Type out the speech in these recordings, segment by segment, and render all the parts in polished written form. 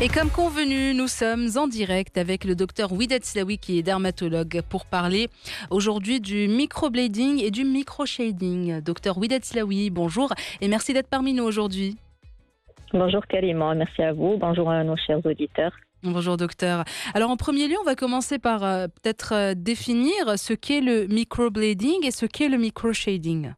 Et comme convenu, nous sommes en direct avec le docteur Ouidat Slaoui qui est dermatologue pour parler aujourd'hui du microblading et du microshading. Docteur Ouidat Slaoui, bonjour et merci d'être parmi nous aujourd'hui. Bonjour Karima, merci à vous. Bonjour à nos chers auditeurs. Bonjour docteur. Alors en premier lieu, on va commencer par peut-être définir ce qu'est le microblading et ce qu'est le microshading.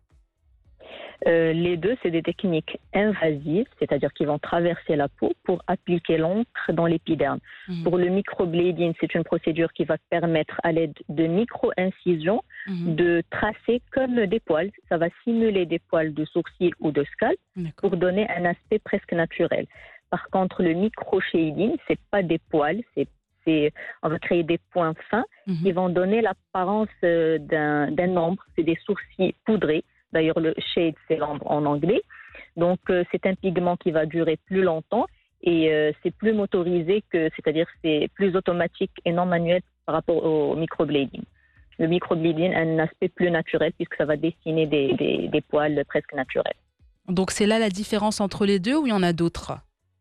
Les deux, c'est des techniques invasives, c'est-à-dire qui vont traverser la peau pour appliquer l'encre dans l'épiderme. Pour le microblading, c'est une procédure qui va permettre à l'aide de micro-incisions de tracer comme des poils. Ça va simuler des poils de sourcils ou de scalp pour donner un aspect presque naturel. Par contre, le microshading, c'est pas des poils, on va créer des points fins qui vont donner l'apparence d'un ombre. C'est des sourcils poudrés. D'ailleurs, le shade, c'est l'ombre en anglais. Donc, c'est un pigment qui va durer plus longtemps et c'est plus motorisé c'est-à-dire c'est plus automatique et non manuel par rapport au microblading. Le microblading a un aspect plus naturel puisque ça va dessiner des poils presque naturels. Donc, c'est là la différence entre les deux ou il y en a d'autres ?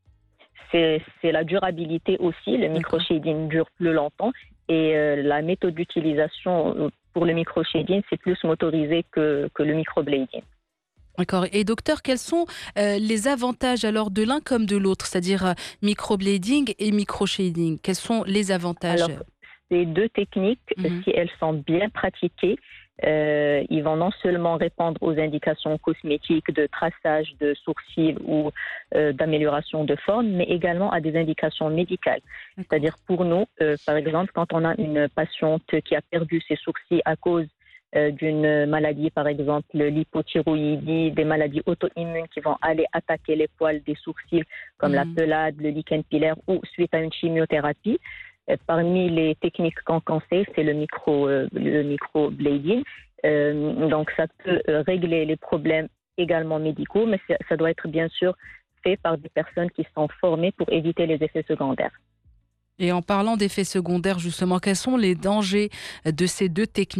C'est la durabilité aussi. Le microshading dure plus longtemps et la méthode d'utilisation pour le microshading, c'est plus motorisé que le microblading. D'accord. Et docteur, quels sont les avantages alors de l'un comme de l'autre, c'est-à-dire microblading et microshading? Quels sont les avantages? Alors, ces deux techniques, si elles sont bien pratiquées, ils vont non seulement répondre aux indications cosmétiques de traçage de sourcils ou d'amélioration de forme, mais également à des indications médicales. C'est-à-dire pour nous, par exemple, quand on a une patiente qui a perdu ses sourcils à cause d'une maladie, par exemple l'hypothyroïdie, des maladies auto-immunes qui vont aller attaquer les poils des sourcils, comme la pelade, le lichen pilaire ou suite à une chimiothérapie. Parmi les techniques qu'on conseille, c'est le microblading. Donc, ça peut régler les problèmes également médicaux, mais ça doit être bien sûr fait par des personnes qui sont formées pour éviter les effets secondaires. Et en parlant d'effets secondaires, justement, quels sont les dangers de ces deux techniques ?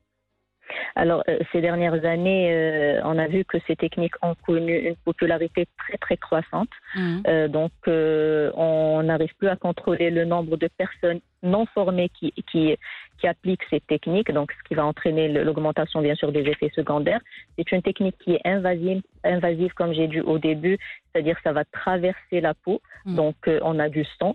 Alors, ces dernières années, on a vu que ces techniques ont connu une popularité très, très croissante. Donc, on n'arrive plus à contrôler le nombre de personnes non formées qui appliquent ces techniques, donc ce qui va entraîner l'augmentation, bien sûr, des effets secondaires. C'est une technique qui est invasive comme j'ai dit au début, c'est-à-dire que ça va traverser la peau. Donc, on a du sang,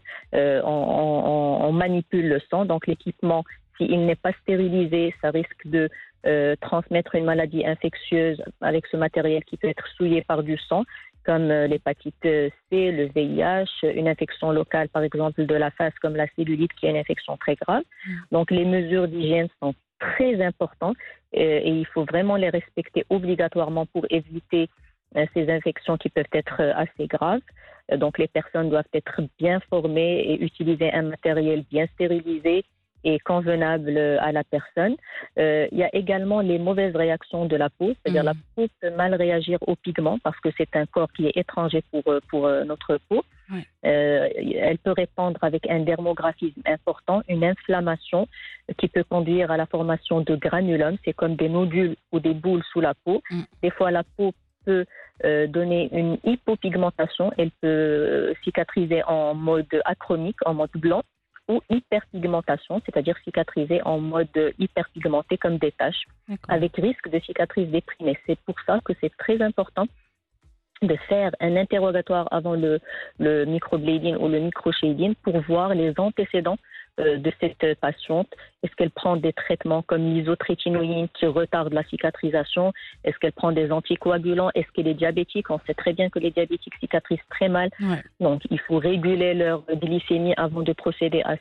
on manipule le sang. Donc, l'équipement, s'il n'est pas stérilisé, ça risque de transmettre une maladie infectieuse avec ce matériel qui peut être souillé par du sang, comme l'hépatite C, le VIH, une infection locale, par exemple, de la face, comme la cellulite, qui est une infection très grave. Donc, les mesures d'hygiène sont très importantes et il faut vraiment les respecter obligatoirement pour éviter ces infections qui peuvent être assez graves. Donc, les personnes doivent être bien formées et utiliser un matériel bien stérilisé et convenable à la personne. Il y a également les mauvaises réactions de la peau, c'est-à-dire la peau peut mal réagir aux pigments parce que c'est un corps qui est étranger pour notre peau. Elle peut répondre avec un dermographisme important, une inflammation qui peut conduire à la formation de granulome, c'est comme des nodules ou des boules sous la peau. Des fois, la peau peut donner une hypopigmentation, elle peut cicatriser en mode achronique, en mode blanc, ou hyperpigmentation, c'est-à-dire cicatriser en mode hyperpigmenté comme des taches, avec risque de cicatrice déprimée. C'est pour ça que c'est très important de faire un interrogatoire avant le microblading ou le microshading pour voir les antécédents de cette patiente. Est-ce qu'elle prend des traitements comme l'isotrétinoïne qui retardent la cicatrisation? Est-ce qu'elle prend des anticoagulants? Est-ce qu'elle est diabétique? On sait très bien que les diabétiques cicatrisent très mal. Donc, il faut réguler leur glycémie avant de procéder à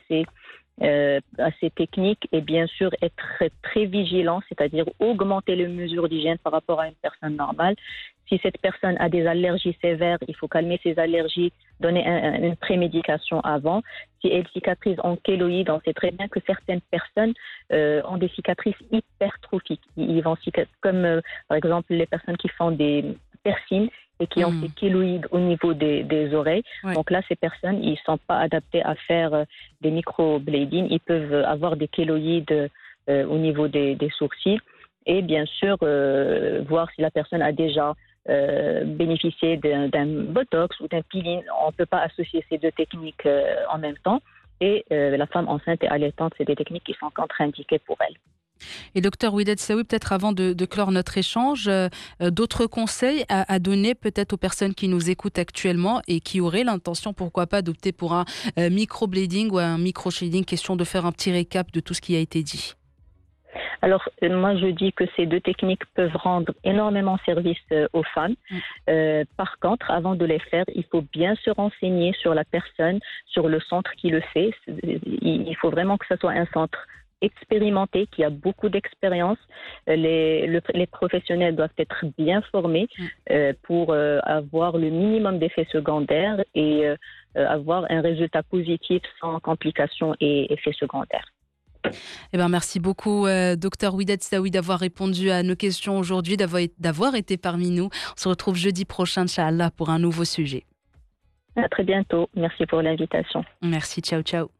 ces techniques et bien sûr être très vigilant, c'est-à-dire augmenter les mesures d'hygiène par rapport à une personne normale. Si cette personne a des allergies sévères, il faut calmer ses allergies, donner une prémédication avant. Si elle cicatrise en kéloïde, on sait très bien que certaines personnes ont des cicatrices hypertrophiques. Ils vont comme par exemple les personnes qui font des piercings et qui ont ces kéloïdes au niveau des oreilles. Donc là, ces personnes, ils ne sont pas adaptés à faire des microblading. Ils peuvent avoir des kéloïdes au niveau des sourcils. Et bien sûr, voir si la personne a déjà bénéficier d'un botox ou d'un peeling. On ne peut pas associer ces deux techniques en même temps. Et la femme enceinte et allaitante, c'est des techniques qui sont contre-indiquées pour elle. Et docteur Ouidat Saoui, peut-être avant de clore notre échange, d'autres conseils à donner peut-être aux personnes qui nous écoutent actuellement et qui auraient l'intention, pourquoi pas, d'opter pour un microblading ou un microshading, question de faire un petit récap de tout ce qui a été dit. Alors, moi, je dis que ces deux techniques peuvent rendre énormément service aux femmes. Par contre, avant de les faire, il faut bien se renseigner sur la personne, sur le centre qui le fait. Il faut vraiment que ce soit un centre expérimenté, qui a beaucoup d'expérience. Les professionnels doivent être bien formés pour avoir le minimum d'effets secondaires et avoir un résultat positif sans complications et effets secondaires. Eh ben, merci beaucoup, docteur Ouidat Saoui, d'avoir répondu à nos questions aujourd'hui, d'avoir été parmi nous. On se retrouve jeudi prochain, Inch'Allah, pour un nouveau sujet. À très bientôt. Merci pour l'invitation. Merci, ciao, ciao.